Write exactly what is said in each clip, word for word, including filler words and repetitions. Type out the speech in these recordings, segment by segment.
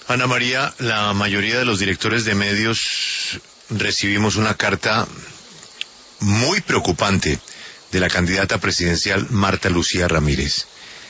Ana María, la mayoría de los directores de medios recibimos una carta muy preocupante de la candidata presidencial Marta Lucía Ramírez.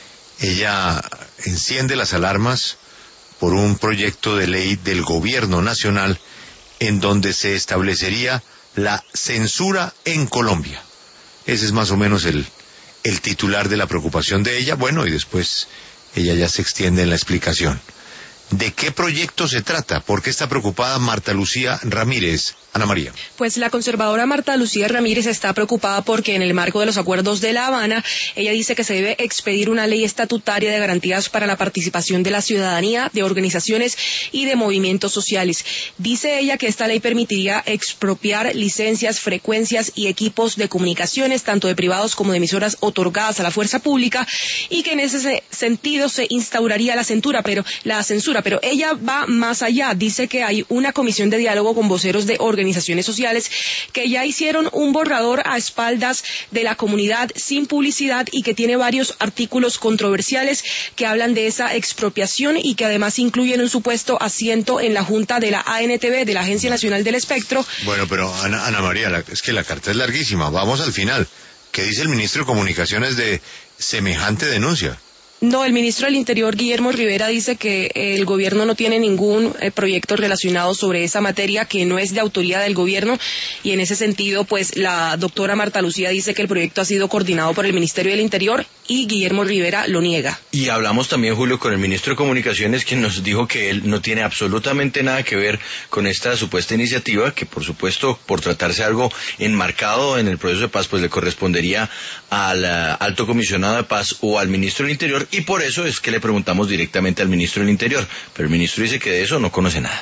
Ella enciende las alarmas por un proyecto de ley del gobierno nacional en donde se establecería la censura en Colombia. Ese es más o menos el, el titular de la preocupación de ella. Bueno, y después ella ya se extiende en la explicación. ¿De qué proyecto se trata? ¿Por qué está preocupada Marta Lucía Ramírez? Ana María. Pues la conservadora Marta Lucía Ramírez está preocupada porque en el marco de los acuerdos de La Habana, ella dice que se debe expedir una ley estatutaria de garantías para la participación de la ciudadanía, de organizaciones y de movimientos sociales. Dice ella que esta ley permitiría expropiar licencias, frecuencias y equipos de comunicaciones, tanto de privados como de emisoras otorgadas a la fuerza pública, y que en ese sentido se instauraría la censura, pero la censura, pero ella va más allá. Dice que hay una comisión de diálogo con voceros de organizaciones organizaciones sociales que ya hicieron un borrador a espaldas de la comunidad sin publicidad y que tiene varios artículos controversiales que hablan de esa expropiación y que además incluyen un supuesto asiento en la Junta de la A N T V, de la Agencia Nacional del Espectro. Bueno, pero Ana, Ana María, la, es que la carta es larguísima. Vamos al final. ¿Qué dice el ministro de Comunicaciones de semejante denuncia? No, el ministro del Interior, Guillermo Rivera, dice que el gobierno no tiene ningún eh, proyecto relacionado sobre esa materia, que no es de autoría del gobierno, y en ese sentido, pues, la doctora Marta Lucía dice que el proyecto ha sido coordinado por el Ministerio del Interior y Guillermo Rivera lo niega. Y hablamos también, Julio, con el ministro de Comunicaciones, quien nos dijo que él no tiene absolutamente nada que ver con esta supuesta iniciativa, que por supuesto, por tratarse de algo enmarcado en el proceso de paz, pues le correspondería al uh, alto comisionado de paz o al ministro del Interior, y por eso es que le preguntamos directamente al ministro del Interior, pero el ministro dice que de eso no conoce nada.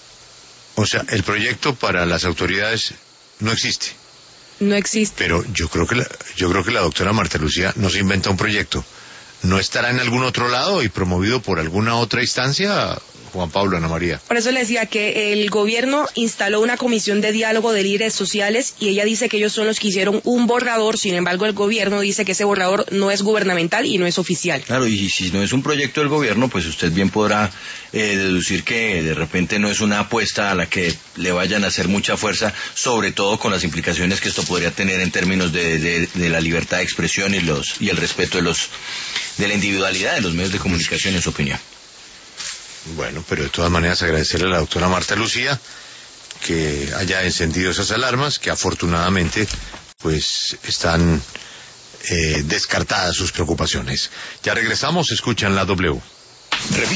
O sea, el proyecto para las autoridades no existe. No existe. Pero yo creo que la, yo creo que la doctora Marta Lucía no se inventa un proyecto. ¿No estará en algún otro lado y promovido por alguna otra instancia, Juan Pablo, Ana María? Por eso le decía que el gobierno instaló una comisión de diálogo de líderes sociales y ella dice que ellos son los que hicieron un borrador. Sin embargo, el gobierno dice que ese borrador no es gubernamental y no es oficial. Claro, y si no es un proyecto del gobierno, pues usted bien podrá eh, deducir que de repente no es una apuesta a la que le vayan a hacer mucha fuerza, sobre todo con las implicaciones que esto podría tener en términos de, de, de la libertad de expresión y los y el respeto de los de la individualidad de los medios de comunicación, en su opinión. Bueno, pero de todas maneras agradecerle a la doctora Marta Lucía que haya encendido esas alarmas, que afortunadamente pues están eh, descartadas sus preocupaciones. Ya regresamos, escuchan la W.